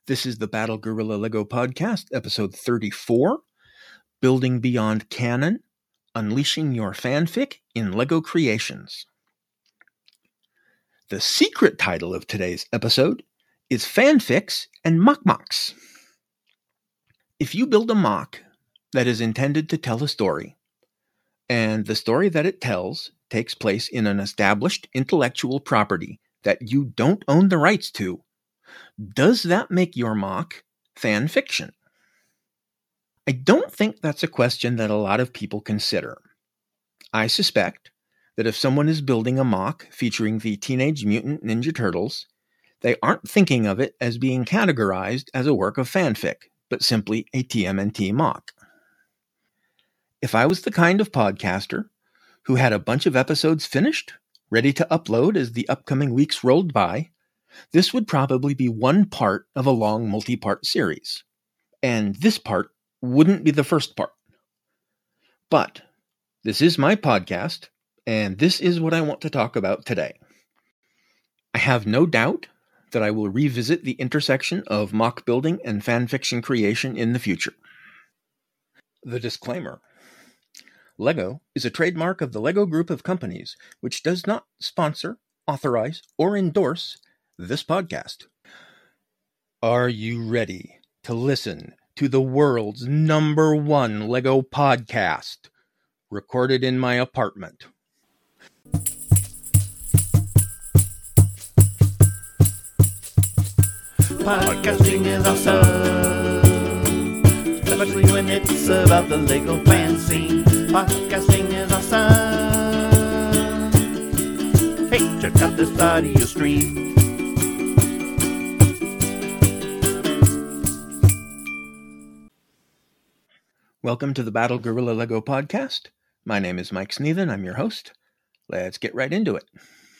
This is the Battle Gorilla LEGO Podcast, episode 34, Building Beyond Canon, Unleashing Your Fanfic in LEGO Creations. The secret title of today's episode is Fanfics and Mock-Mocks. If you build a mock that is intended to tell a story, and the story that it tells takes place in an established intellectual property that you don't own the rights to, does that make your mock fan fiction? I don't think that's a question that a lot of people consider. I suspect that if someone is building a mock featuring the Teenage Mutant Ninja Turtles, they aren't thinking of it as being categorized as a work of fanfic, but simply a TMNT mock. If I was the kind of podcaster who had a bunch of episodes finished, ready to upload as the upcoming weeks rolled by, this would probably be one part of a long multi-part series. And this part wouldn't be the first part. But this is my podcast, and this is what I want to talk about today. I have no doubt that I will revisit the intersection of mock building and fanfiction creation in the future. The disclaimer. LEGO is a trademark of the LEGO Group of companies, which does not sponsor, authorize, or endorse this podcast. Are you ready to listen to the world's #1 LEGO podcast, recorded in my apartment? Podcasting is awesome, especially when it's about the LEGO fan scene. Podcasting is awesome. Hey, check out this audio stream. Welcome to the Battle Gorilla LEGO Podcast. My name is Mike Sneathen. I'm your host. Let's get right into it.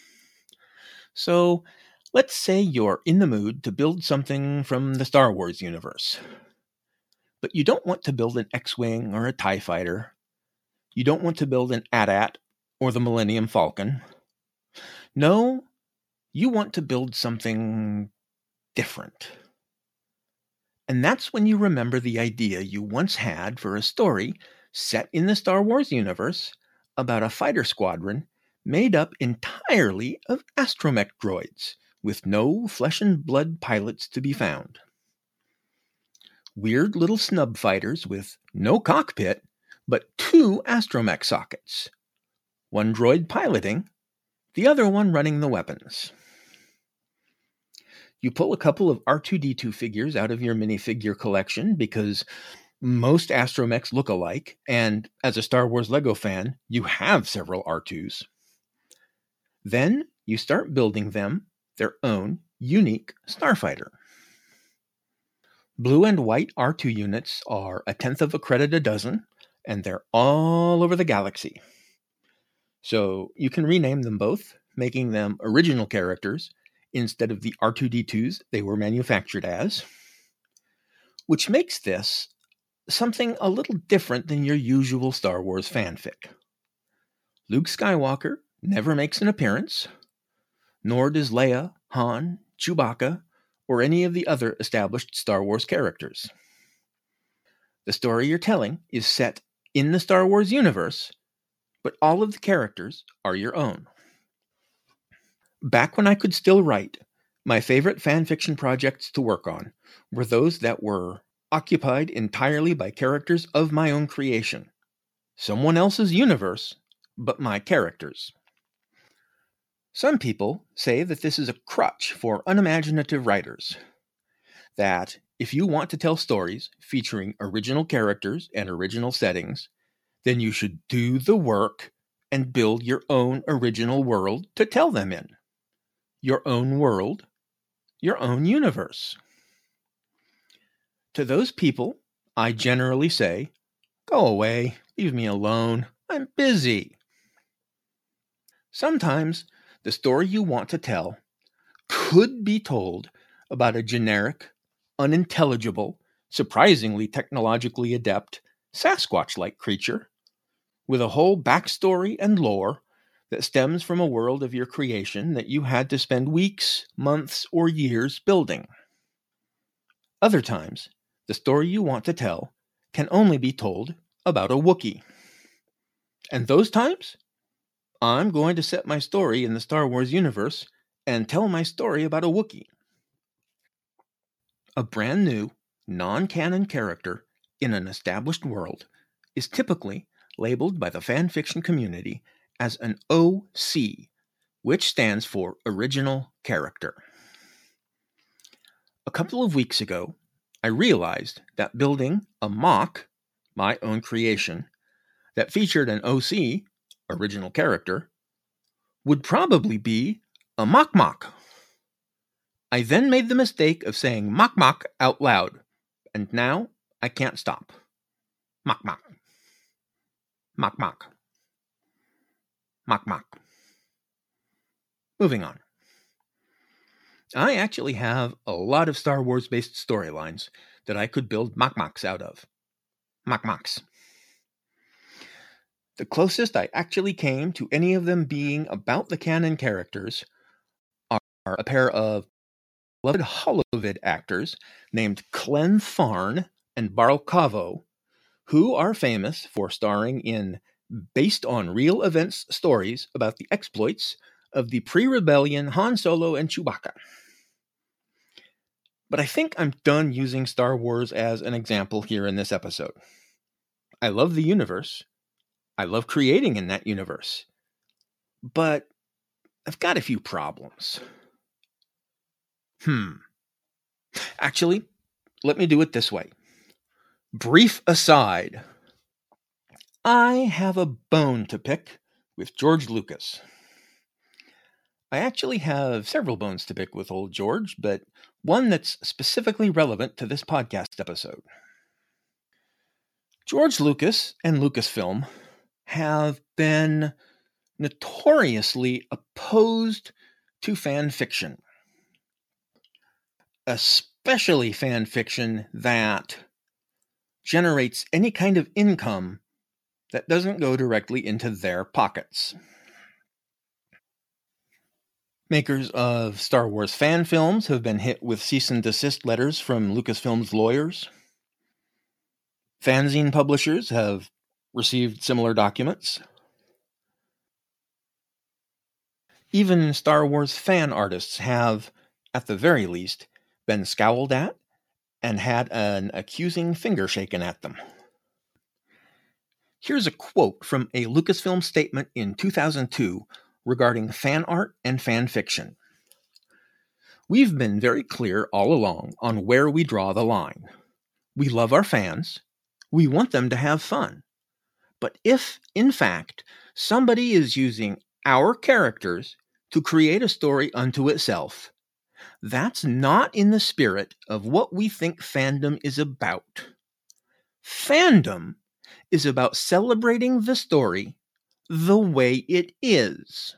So, let's say you're in the mood to build something from the Star Wars universe. But you don't want to build an X-Wing or a TIE Fighter. You don't want to build an AT-AT or the Millennium Falcon. No, you want to build something different. And that's when you remember the idea you once had for a story set in the Star Wars universe about a fighter squadron made up entirely of astromech droids with no flesh and blood pilots to be found. Weird little snub fighters with no cockpit, but 2 astromech sockets. One droid piloting, the other one running the weapons. You pull a couple of R2-D2 figures out of your minifigure collection because most astromechs look alike, and as a Star Wars LEGO fan, you have several R2s. Then you start building them their own unique starfighter. Blue and white R2 units are 1/10 of a credit a dozen, and they're all over the galaxy. So you can rename them both, making them original characters instead of the R2-D2s they were manufactured as, which makes this something a little different than your usual Star Wars fanfic. Luke Skywalker never makes an appearance, nor does Leia, Han, Chewbacca, or any of the other established Star Wars characters. The story you're telling is set in the Star Wars universe, but all of the characters are your own. Back when I could still write, my favorite fanfiction projects to work on were those that were occupied entirely by characters of my own creation. Someone else's universe, but my characters. Some people say that this is a crutch for unimaginative writers. That if you want to tell stories featuring original characters and original settings, then you should do the work and build your own original world to tell them in. Your own world, your own universe. To those people, I generally say, go away, leave me alone, I'm busy. Sometimes the story you want to tell could be told about a generic, unintelligible, surprisingly technologically adept, Sasquatch-like creature with a whole backstory and lore that stems from a world of your creation that you had to spend weeks, months, or years building. Other times, the story you want to tell can only be told about a Wookiee. And those times, I'm going to set my story in the Star Wars universe and tell my story about a Wookiee. A brand new, non-canon character in an established world is typically labeled by the fan fiction community as an OC, which stands for Original Character. A couple of weeks ago, I realized that building a mock, my own creation, that featured an OC, Original Character, would probably be a mock. I then made the mistake of saying mock out loud, and now I can't stop. Mock. Moving on. I actually have a lot of Star Wars-based storylines that I could build mock-mocks out of. Mock-mocks. The closest I actually came to any of them being about the canon characters are a pair of beloved Holovid actors named Clem Farn and Barl Kavo, who are famous for starring in based on real events stories about the exploits of the pre-rebellion Han Solo and Chewbacca. But I think I'm done using Star Wars as an example here in this episode. I love the universe. I love creating in that universe. But I've got a few problems. Actually, let me do it this way. Brief aside. I have a bone to pick with George Lucas. I actually have several bones to pick with old George, but one that's specifically relevant to this podcast episode. George Lucas and Lucasfilm have been notoriously opposed to fan fiction, especially fan fiction that generates any kind of income that doesn't go directly into their pockets. Makers of Star Wars fan films have been hit with cease and desist letters from Lucasfilm's lawyers. Fanzine publishers have received similar documents. Even Star Wars fan artists have, at the very least, been scowled at and had an accusing finger shaken at them. Here's a quote from a Lucasfilm statement in 2002 regarding fan art and fan fiction. We've been very clear all along on where we draw the line. We love our fans. We want them to have fun. But if, in fact, somebody is using our characters to create a story unto itself, that's not in the spirit of what we think fandom is about. Fandom is about celebrating the story the way it is.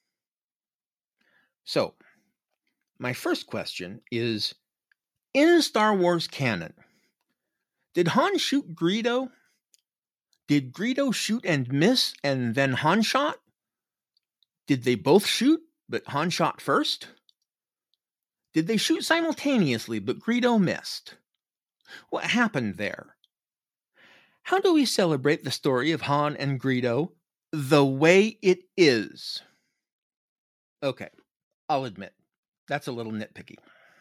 So, my first question is, in Star Wars canon, did Han shoot Greedo? Did Greedo shoot and miss and then Han shot? Did they both shoot, but Han shot first? Did they shoot simultaneously, but Greedo missed? What happened there? How do we celebrate the story of Han and Greedo the way it is? Okay, I'll admit, that's a little nitpicky.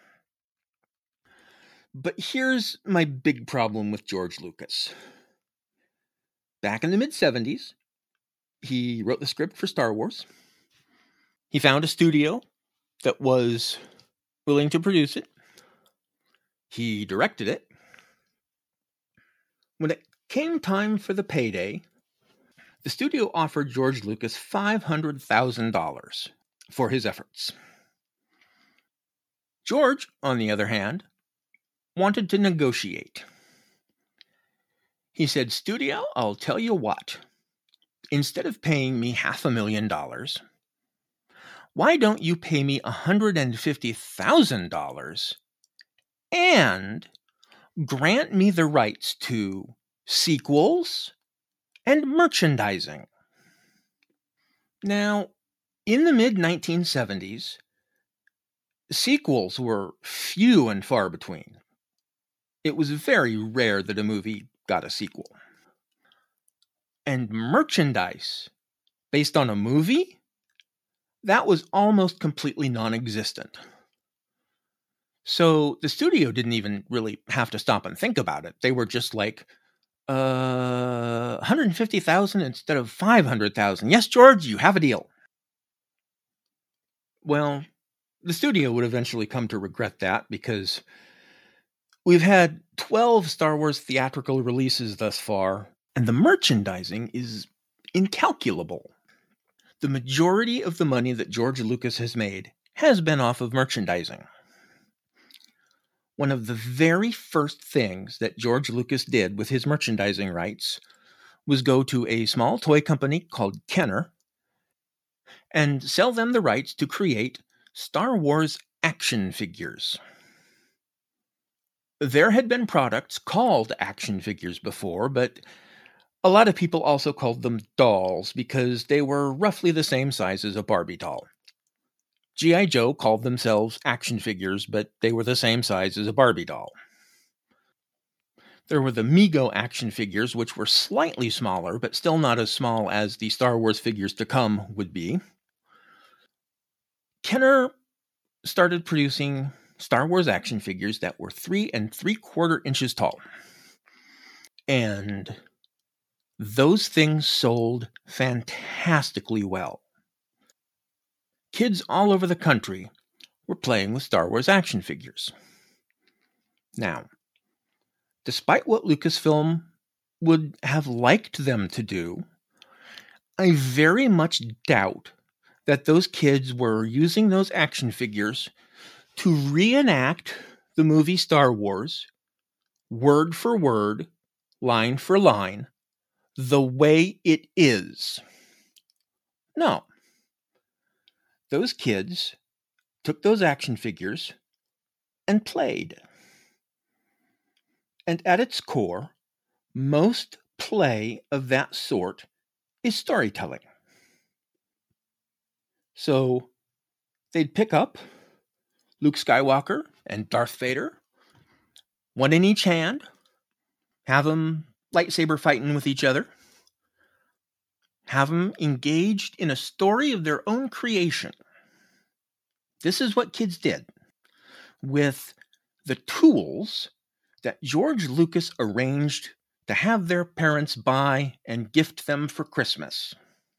But here's my big problem with George Lucas. Back in the mid-70s, he wrote the script for Star Wars. He found a studio that was willing to produce it. He directed it. When it came time for the payday, the studio offered George Lucas $500,000 for his efforts. George, on the other hand, wanted to negotiate. He said, "Studio, I'll tell you what. Instead of paying me $500,000, why don't you pay me $150,000 and grant me the rights to sequels and merchandising?" Now, in the mid-1970s, sequels were few and far between. it was very rare that a movie got a sequel. And merchandise based on a movie, that was almost completely non-existent. So the studio didn't even really have to stop and think about it. They were just like, 150,000 instead of 500,000. Yes, George, you have a deal. Well, the studio would eventually come to regret that because we've had 12 Star Wars theatrical releases thus far, and the merchandising is incalculable. The majority of the money that George Lucas has made has been off of merchandising. One of the very first things that George Lucas did with his merchandising rights was go to a small toy company called Kenner and sell them the rights to create Star Wars action figures. There had been products called action figures before, but a lot of people also called them dolls because they were roughly the same size as a Barbie doll. G.I. Joe called themselves action figures, but they were the same size as a Barbie doll. There were the Mego action figures, which were slightly smaller, but still not as small as the Star Wars figures to come would be. Kenner started producing Star Wars action figures that were 3 3/4 inches tall. And those things sold fantastically well. Kids all over the country were playing with Star Wars action figures. Now, despite what Lucasfilm would have liked them to do, I very much doubt that those kids were using those action figures to reenact the movie Star Wars, word for word, line for line, the way it is. No. Those kids took those action figures and played. And at its core, most play of that sort is storytelling. So they'd pick up Luke Skywalker and Darth Vader, one in each hand, have them lightsaber fighting with each other, have them engaged in a story of their own creation. This is what kids did with the tools that George Lucas arranged to have their parents buy and gift them for Christmas.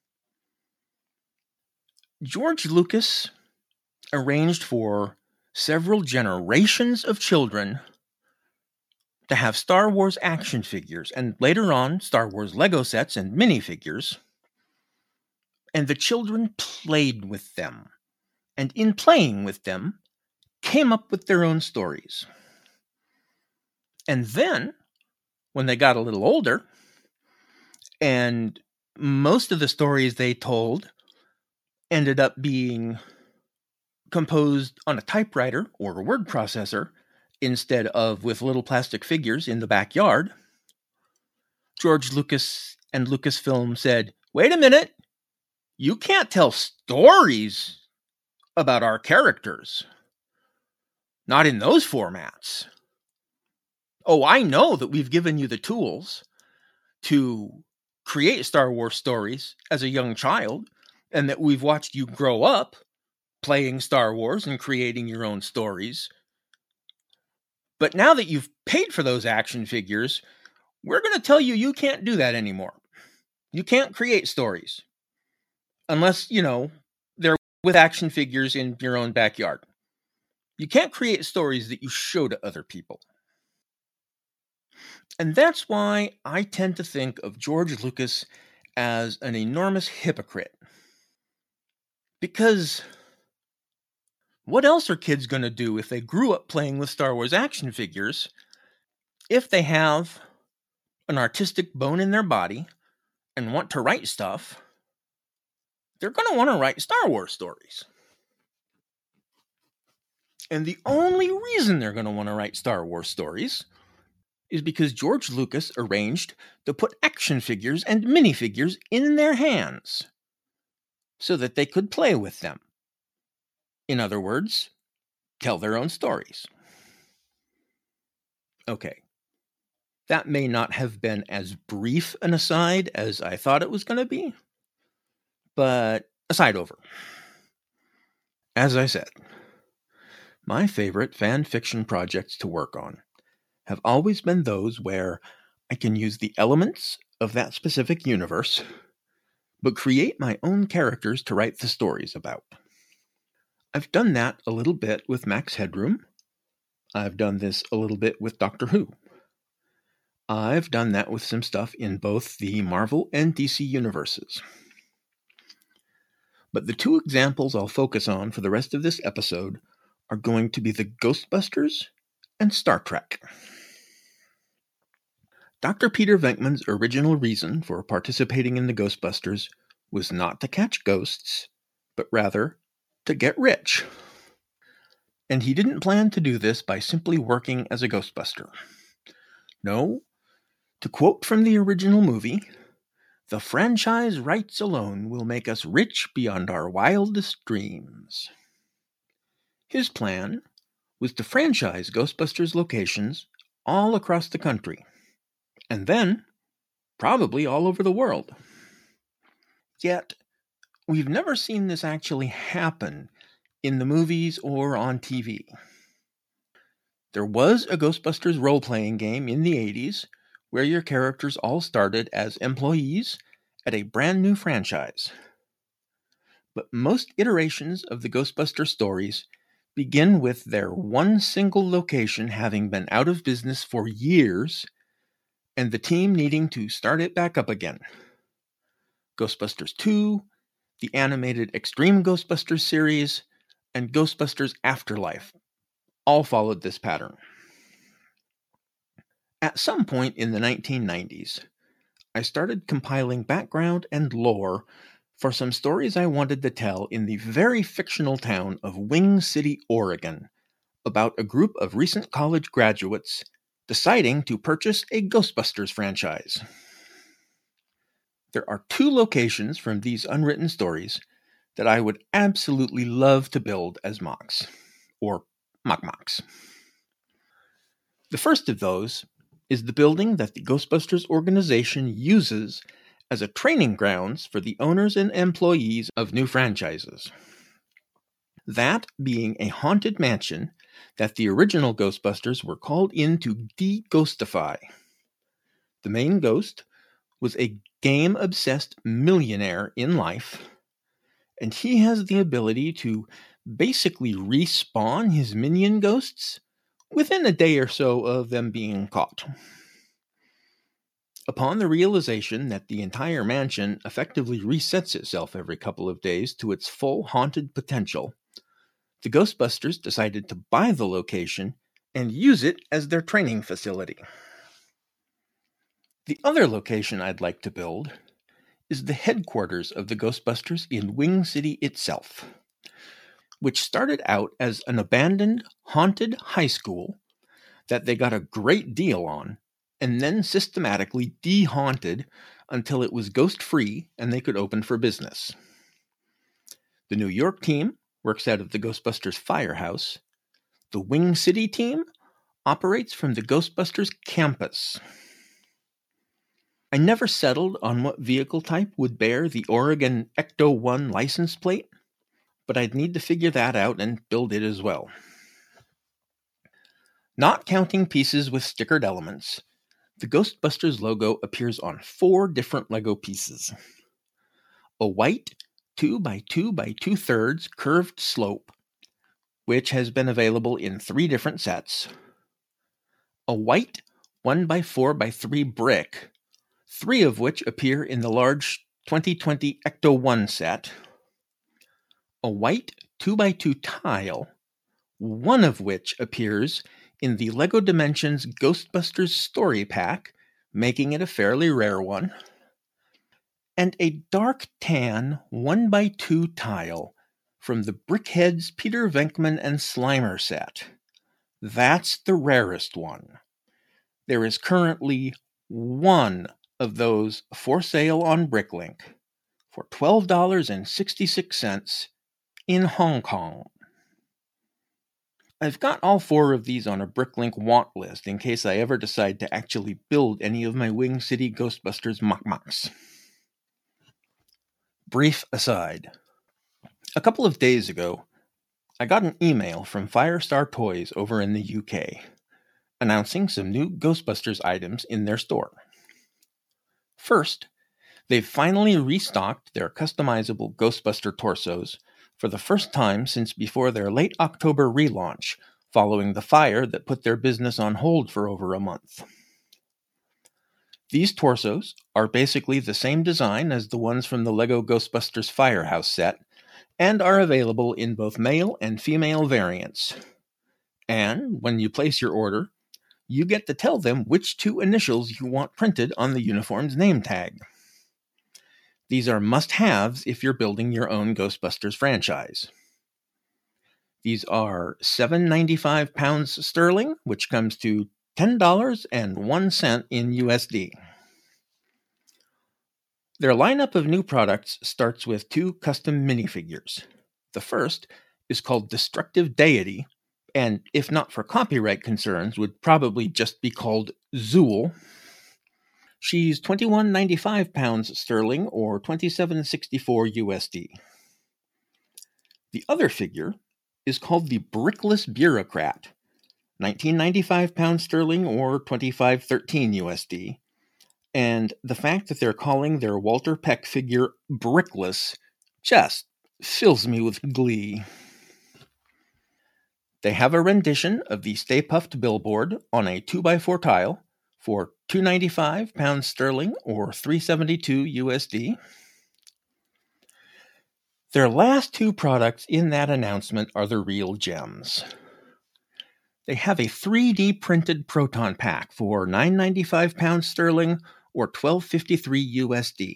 George Lucas arranged for several generations of children to have Star Wars action figures, and later on, Star Wars Lego sets and minifigures. And the children played with them, and in playing with them, came up with their own stories. And then, when they got a little older, and most of the stories they told ended up being composed on a typewriter or a word processor instead of with little plastic figures in the backyard, George Lucas and Lucasfilm said, "Wait a minute, you can't tell stories about our characters. Not in those formats. Oh, I know that we've given you the tools to create Star Wars stories as a young child, and that we've watched you grow up playing Star Wars and creating your own stories. But now that you've paid for those action figures, we're going to tell you you can't do that anymore. You can't create stories. Unless, they're with action figures in your own backyard. You can't create stories that you show to other people." And that's why I tend to think of George Lucas as an enormous hypocrite. Because what else are kids going to do if they grew up playing with Star Wars action figures if they have an artistic bone in their body and want to write stuff? They're going to want to write Star Wars stories. And the only reason they're going to want to write Star Wars stories is because George Lucas arranged to put action figures and minifigures in their hands so that they could play with them. In other words, tell their own stories. Okay, that may not have been as brief an aside as I thought it was going to be, but aside over. As I said, my favorite fan fiction projects to work on have always been those where I can use the elements of that specific universe, but create my own characters to write the stories about. I've done that a little bit with Max Headroom. I've done this a little bit with Doctor Who. I've done that with some stuff in both the Marvel and DC universes. But the two examples I'll focus on for the rest of this episode are going to be the Ghostbusters and Star Trek. Dr. Peter Venkman's original reason for participating in the Ghostbusters was not to catch ghosts, but rather to get rich. And he didn't plan to do this by simply working as a Ghostbuster. No, to quote from the original movie, "The franchise rights alone will make us rich beyond our wildest dreams." His plan was to franchise Ghostbusters locations all across the country, and then probably all over the world. Yet, we've never seen this actually happen in the movies or on TV. There was a Ghostbusters role-playing game in the 80s where your characters all started as employees at a brand new franchise. But most iterations of the Ghostbuster stories begin with their one single location having been out of business for years and the team needing to start it back up again. Ghostbusters 2, the animated Extreme Ghostbusters series, and Ghostbusters Afterlife all followed this pattern. At some point in the 1990s, I started compiling background and lore for some stories I wanted to tell in the very fictional town of Wing City, Oregon, about a group of recent college graduates deciding to purchase a Ghostbusters franchise. There are two locations from these unwritten stories that I would absolutely love to build as mocks, or mock-mocks. The first of those is the building that the Ghostbusters organization uses as a training grounds for the owners and employees of new franchises. That being a haunted mansion that the original Ghostbusters were called in to de-ghostify. The main ghost was a game-obsessed millionaire in life, and he has the ability to basically respawn his minion ghosts within a day or so of them being caught. Upon the realization that the entire mansion effectively resets itself every couple of days to its full haunted potential, the Ghostbusters decided to buy the location and use it as their training facility. The other location I'd like to build is the headquarters of the Ghostbusters in Wing City itself, which started out as an abandoned, haunted high school that they got a great deal on, and then systematically de-haunted until it was ghost-free and they could open for business. The New York team works out of the Ghostbusters Firehouse. The Wing City team operates from the Ghostbusters campus. I never settled on what vehicle type would bear the Oregon Ecto-1 license plate, but I'd need to figure that out and build it as well. Not counting pieces with stickered elements, the Ghostbusters logo appears on 4 different Lego pieces. A white 2x2 by 2/3 curved slope, which has been available in 3 different sets. A white 1x4x3 brick, 3 of which appear in the large 2020 Ecto-1 set. A white 2x2 tile, 1 of which appears in the LEGO Dimensions Ghostbusters Story Pack, making it a fairly rare one. And a dark tan 1x2 tile from the Brickheads Peter Venkman and Slimer set. That's the rarest one. There is currently 1 of those for sale on Bricklink for $12.66 in Hong Kong. I've got all 4 of these on a Bricklink want list in case I ever decide to actually build any of my Wing City Ghostbusters Mok-Moks. Brief aside. A couple of days ago, I got an email from Firestar Toys over in the UK, announcing some new Ghostbusters items in their store. First, they've finally restocked their customizable Ghostbuster torsos for the first time since before their late October relaunch, following the fire that put their business on hold for over a month. These torsos are basically the same design as the ones from the LEGO Ghostbusters Firehouse set, and are available in both male and female variants. And when you place your order, you get to tell them which 2 initials you want printed on the uniform's name tag. These are must-haves if you're building your own Ghostbusters franchise. These are £7.95 sterling, which comes to $10.01 in USD. Their lineup of new products starts with 2 custom minifigures. The first is called Destructive Deity, and if not for copyright concerns, would probably just be called Zool. She's £21.95 sterling or $27.64 USD. The other figure is called the Brickless Bureaucrat, £19.95 sterling or $25.13 USD. And the fact that they're calling their Walter Peck figure Brickless just fills me with glee. They have a rendition of the Stay Puft billboard on a 2x4 tile for £2.95 sterling or $3.72 USD. Their last 2 products in that announcement are the real gems. They have a 3D printed proton pack for £9.95 sterling or $12.53 USD.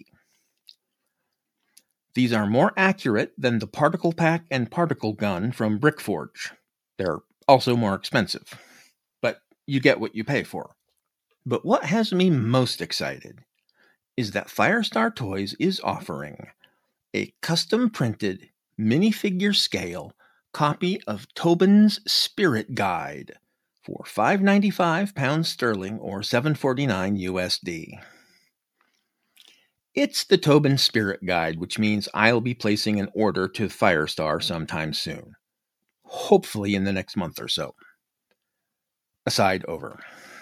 These are more accurate than the particle pack and particle gun from Brickforge. They're also more expensive, but you get what you pay for. But what has me most excited is that Firestar Toys is offering a custom-printed minifigure scale copy of Tobin's Spirit Guide for £5.95 sterling or $7.49 USD. It's the Tobin Spirit Guide, which means I'll be placing an order to Firestar sometime soon. Hopefully in the next month or so. Aside over.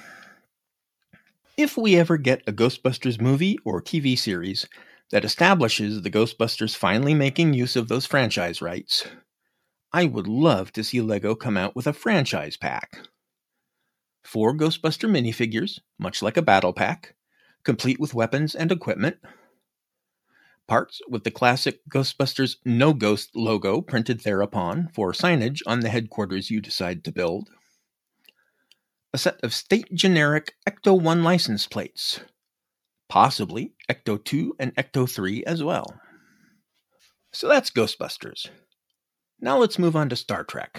If we ever get a Ghostbusters movie or TV series that establishes the Ghostbusters finally making use of those franchise rights, I would love to see LEGO come out with a franchise pack. 4 Ghostbuster minifigures, much like a battle pack, complete with weapons and equipment. Parts with the classic Ghostbusters No Ghost logo printed thereupon for signage on the headquarters you decide to build. A set of state-generic Ecto-1 license plates, possibly Ecto-2 and Ecto-3 as well. So that's Ghostbusters. Now let's move on to Star Trek.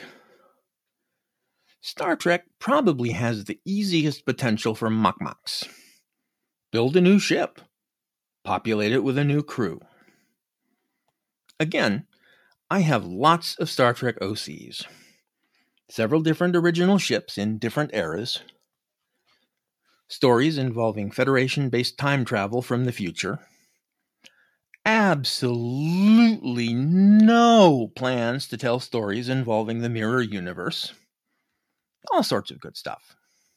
Star Trek probably has the easiest potential for Mok-Moks. Build a new ship. Populate it with a new crew. Again, I have lots of Star Trek OCs. Several different original ships in different eras. Stories involving Federation-based time travel from the future. Absolutely no plans to tell stories involving the Mirror Universe. All sorts of good stuff.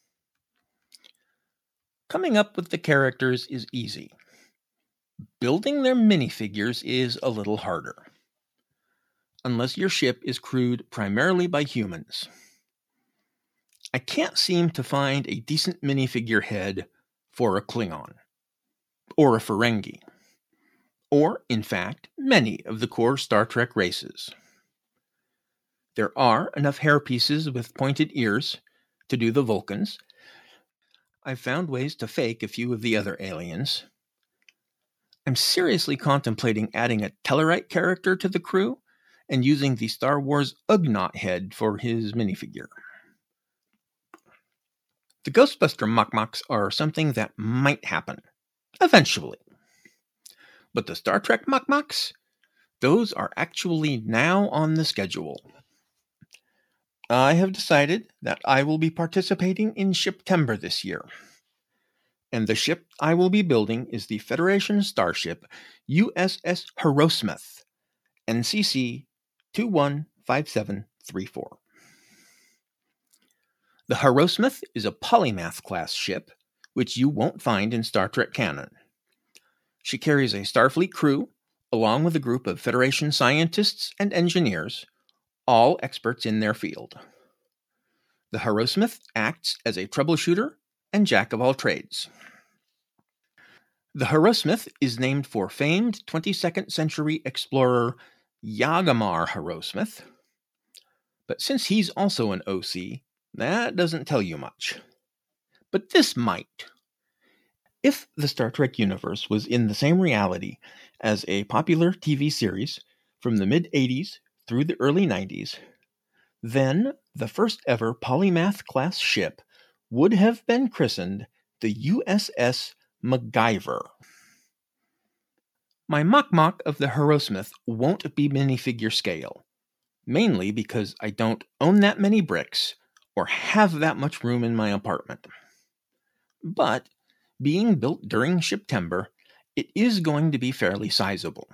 Coming up with the characters is easy. Building their minifigures is a little harder. Unless your ship is crewed primarily by humans. I can't seem to find a decent minifigure head for a Klingon, or a Ferengi, or, in fact, many of the core Star Trek races. There are enough hairpieces with pointed ears to do the Vulcans. I've found ways to fake a few of the other aliens. I'm seriously contemplating adding a Tellarite character to the crew and using the Star Wars Ugnaught head for his minifigure. The Ghostbuster Mok-Moks are something that might happen, eventually. But the Star Trek Mok-Moks, those are actually now on the schedule. I have decided that I will be participating in Shiptember this year. And the ship I will be building is the Federation starship USS Harrowsmith, NCC 215734. The Harrowsmith is a polymath-class ship, which you won't find in Star Trek canon. She carries a Starfleet crew, along with a group of Federation scientists and engineers, all experts in their field. The Harrowsmith acts as a troubleshooter and jack-of-all-trades. The Harrowsmith is named for famed 22nd century explorer Yagamar Harrowsmith, but since he's also an OC, that doesn't tell you much. But this might. If the Star Trek universe was in the same reality as a popular TV series from the mid-80s through the early 90s, then the first ever polymath-class ship would have been christened the USS MacGyver. My mock-mock of the Harrowsmith won't be minifigure scale, mainly because I don't own that many bricks or have that much room in my apartment. But, being built during Shiptember, it is going to be fairly sizable.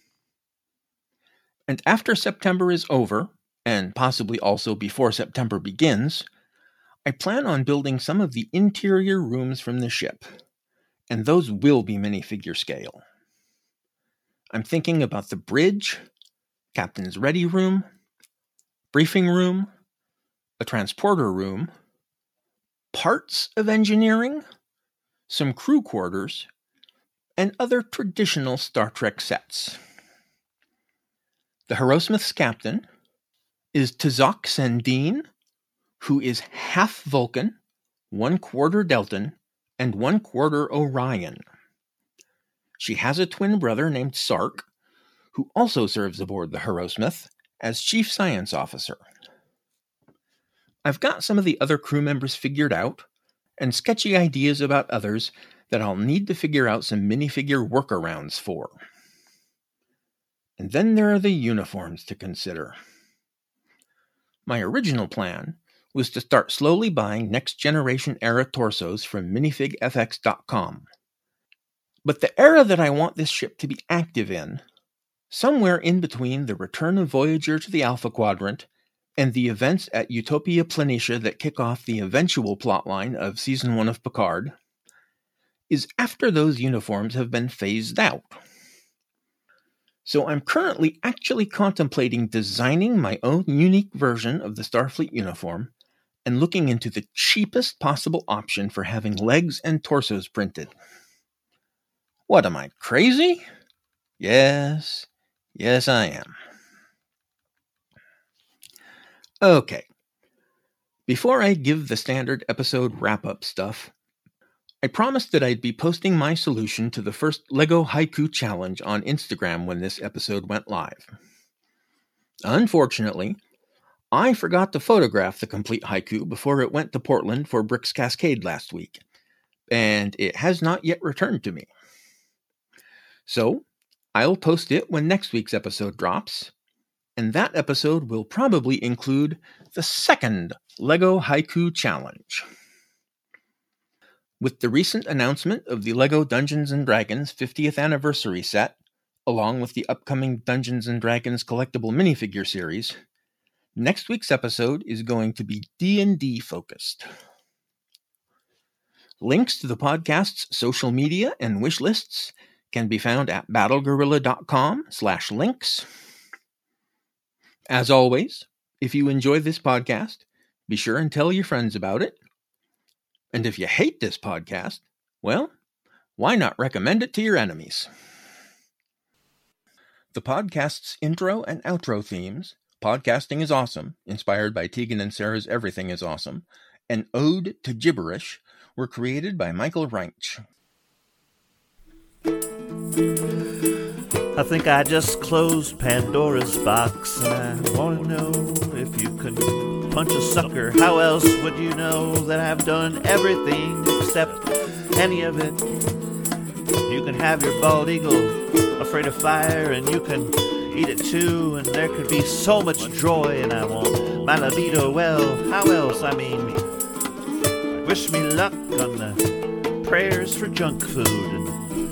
And after September is over, and possibly also before September begins, I plan on building some of the interior rooms from the ship, and those will be minifigure scale. I'm thinking about the bridge, captain's ready room, briefing room, a transporter room, parts of engineering, some crew quarters, and other traditional Star Trek sets. The Harrowsmith's captain is Tazok Sendine, who is half Vulcan, 1/4 Deltan, and 1/4 Orion. She has a twin brother named Sark, who also serves aboard the Harrowsmith as Chief Science Officer. I've got some of the other crew members figured out, and sketchy ideas about others that I'll need to figure out some minifigure workarounds for. And then there are the uniforms to consider. My original plan was to start slowly buying next-generation era torsos from minifigfx.com. But the era that I want this ship to be active in, somewhere in between the return of Voyager to the Alpha Quadrant and the events at Utopia Planitia that kick off the eventual plotline of Season 1 of Picard, is after those uniforms have been phased out. So I'm currently actually contemplating designing my own unique version of the Starfleet uniform and looking into the cheapest possible option for having legs and torsos printed. What, am I crazy? Yes, I am. Okay, before I give the standard episode wrap-up stuff, I promised that I'd be posting my solution to the first LEGO Haiku Challenge on Instagram when this episode went live. Unfortunately, I forgot to photograph the complete haiku before it went to Portland for Bricks Cascade last week, and it has not yet returned to me. So, I'll post it when next week's episode drops, and that episode will probably include the second LEGO Haiku Challenge. With the recent announcement of the LEGO Dungeons & Dragons 50th anniversary set, along with the upcoming Dungeons & Dragons collectible minifigure series, next week's episode is going to be D&D focused. Links to the podcast's social media and wish lists can be found at battlegorilla.com/links. As always, if you enjoy this podcast, be sure and tell your friends about it. And if you hate this podcast, well, why not recommend it to your enemies? The podcast's intro and outro themes, Podcasting is Awesome, inspired by Tegan and Sarah's Everything is Awesome, and Ode to Gibberish, were created by Michael Reinch. I think I just closed Pandora's box, and I want to know if you could punch a sucker. How else would you know that I've done everything except any of it? You can have your bald eagle afraid of fire, and you can eat it too, and there could be so much joy, and I won't my libido, well, how else? I mean, wish me luck on the prayers for junk food and